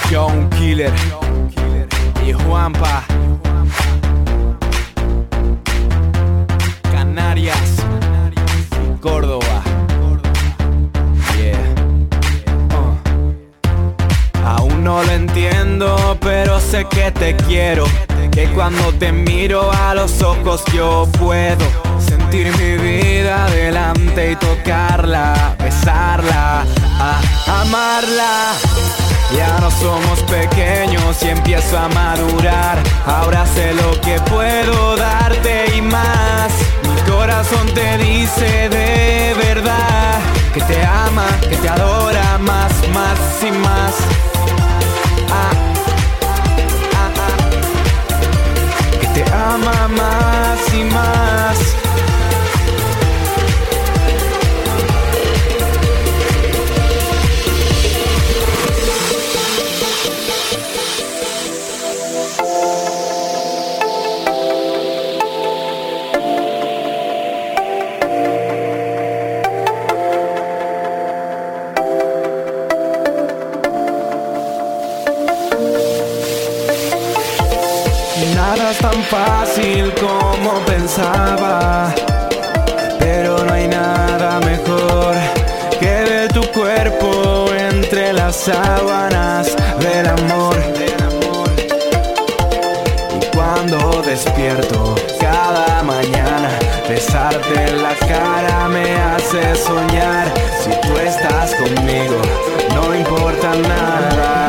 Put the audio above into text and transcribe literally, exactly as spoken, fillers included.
Young Killer y Juanpa, Canarias y Córdoba. Yeah. Uh. Aún no lo entiendo, pero sé que te quiero. Que cuando te miro a los ojos yo puedo sentir mi vida delante y tocarla, besarla, a amarla. Ya no somos pequeños y empiezo a madurar. Ahora sé lo que puedo darte y más. Mi corazón te dice de verdad que te ama, que te adora más, más y más. Ah, ah, ah. Que te ama más y más. Nada es tan fácil como pensaba, pero no hay nada mejor que ver tu cuerpo entre las sábanas del amor. Y cuando despierto cada mañana, besarte en la cara me hace soñar. Si tú estás conmigo, no importa nada.